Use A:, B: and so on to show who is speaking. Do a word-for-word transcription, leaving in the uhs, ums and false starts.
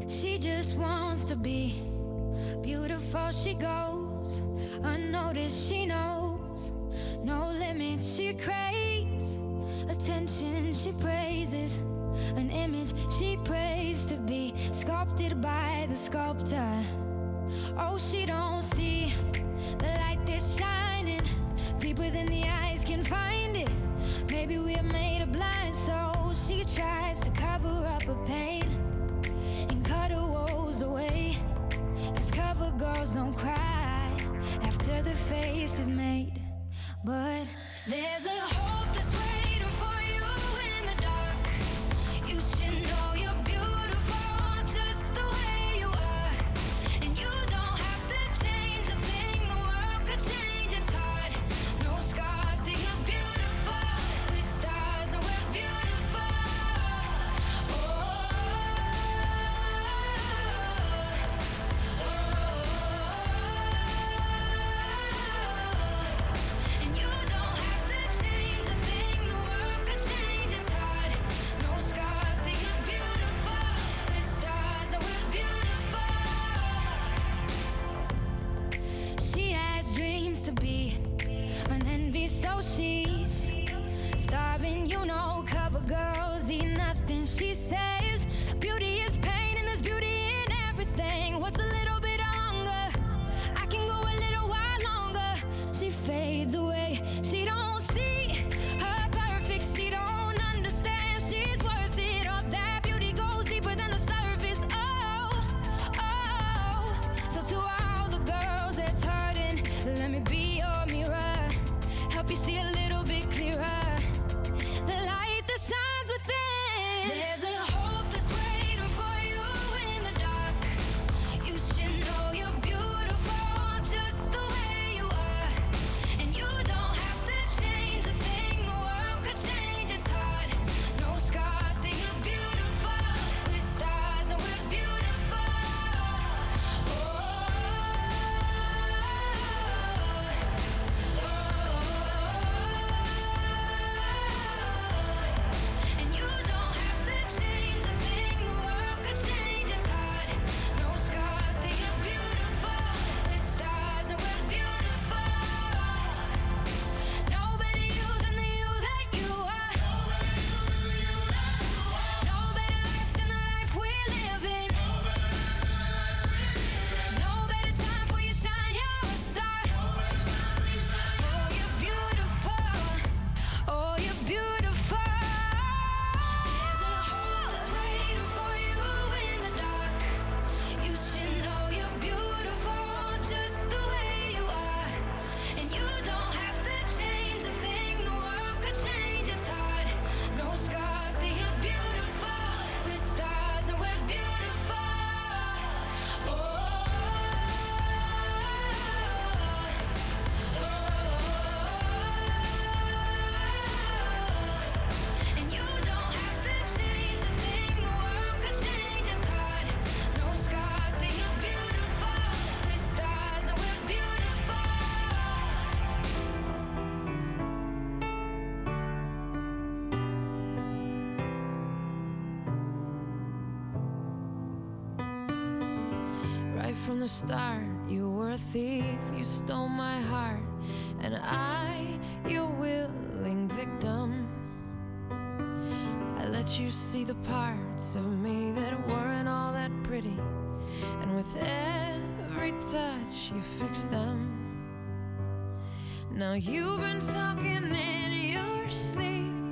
A: She just wants to be beautiful. She goes unnoticed. She knows no limits. She craves attention. She praises an image she prays to be sculpted by the sculptor. Oh, she don't see the light that's shining deeper than the eyes can find it. Maybe we're made of blind souls. She tries to cover up her pain and cut her woes away. Cause cover girls don't cry after the face is made. But there's a hope that's waiting for you in the dark. You should know you're beautiful just the way you are. And you don't have to change a thing. The world could change, it's hard. No scars, see you're beautiful. With stars and we're beautiful. Oh, oh, oh. And you don't have to change a thing. The world could change, it's hard. No scars, see you're beautiful. With stars and we're beautiful. She has dreams to be an envy, so she's starving. You know, cover girls eat nothing. She says beauty is pain and there's beauty in everything. What's a little bit of hunger? I can go a little while longer. She fades away. She don't see her perfect. She don't understand she's worth it. All that beauty goes deeper than the surface. Oh, oh. So to all the girls that's hurting, let me be your mirror. Help you see a little bit clearer. The light that shines within. There's a hope that's waiting for you in the dark. You should know you're beautiful just the way you are. And you don't have to change a thing. The world could change, it's hard. No scars, see you're beautiful. With stars and we're beautiful. Oh, oh, oh. And you don't have to change a thing. The world could change, it's hard. No scars, see you're beautiful. With stars and we're beautiful. No better you than the you that you are. No better life than the life we're living. No better time for you shine, you're a star. Oh, you're beautiful. Oh, you're beautiful. There's a hope that's waiting for you in the dark. You should know you're beautiful just the way you are. And you don't have to change a thing. The world could change, it's hard. No scars, see you're beautiful. With stars and we're beautiful. Oh, oh, oh. And you don't have to change a thing. The world could change, it's hard. No scars, see you're beautiful. With stars and we're beautiful. Right from the start, you were a thief. You stole my heart, and I, your willing victim. I let you see the parts of me that weren't all that pretty, and with every touch, you fixed them. Now you've been talking in your sleep